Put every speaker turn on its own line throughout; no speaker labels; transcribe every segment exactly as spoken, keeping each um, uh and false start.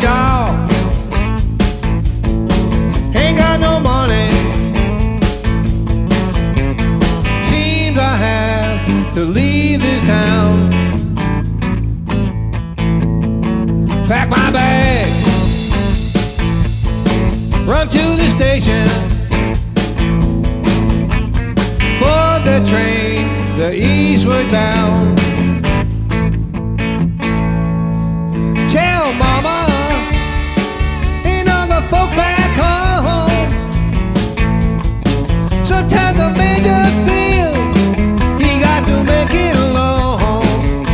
job. Ain't got no money. Seems I have to leave this town. Pack my bag, run to the station, board the train, the eastward bound. Tell mama and other folk back home. Sometimes the man just feels he got to make it alone.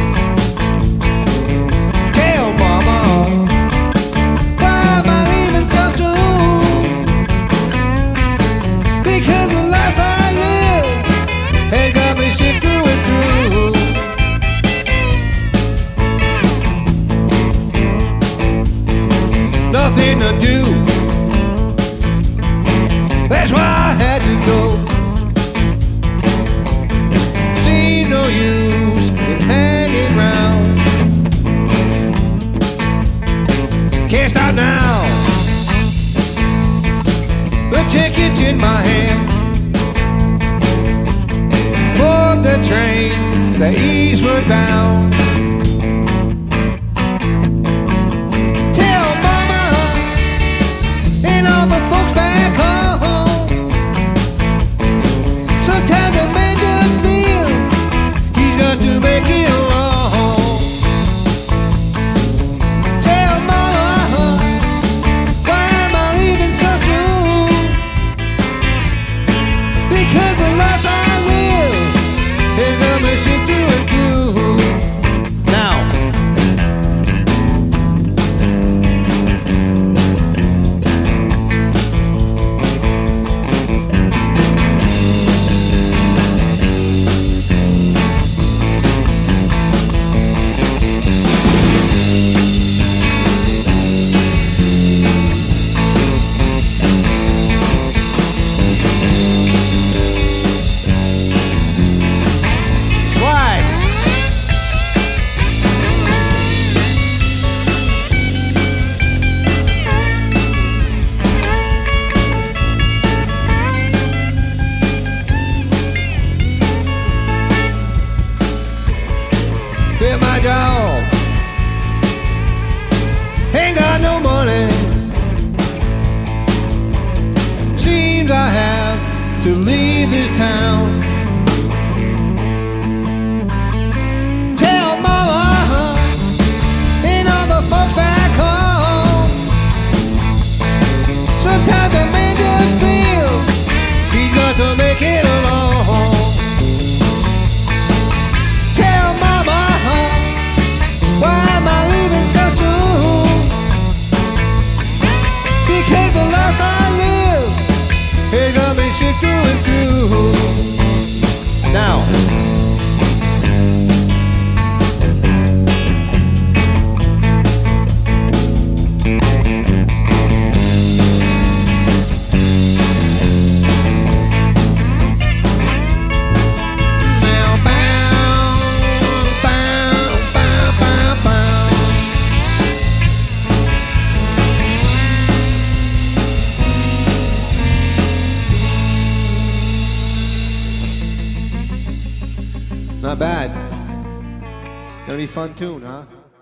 Tell mama, why am I leaving so soon? Because the life I live has got me sick through and through. Nothing to do, that's why I had to go. See no use in hanging round. Can't stop now, the ticket's in my hand. Board the train, the eastward bound. All the folks back home. Sometimes a man just feels he's got to make it alone. Tell mama, why am I leaving so soon? Because the life I live has got me sick through and through. Now quit my job, ain't got no money. Seems I have to leave this town. Tell mama and all the folks back home. Sometimes a man just feels he's got to make it alone. Why am I leaving so soon? Because the life I live has got me sick through and through. Now not bad. Gonna be fun tune, huh?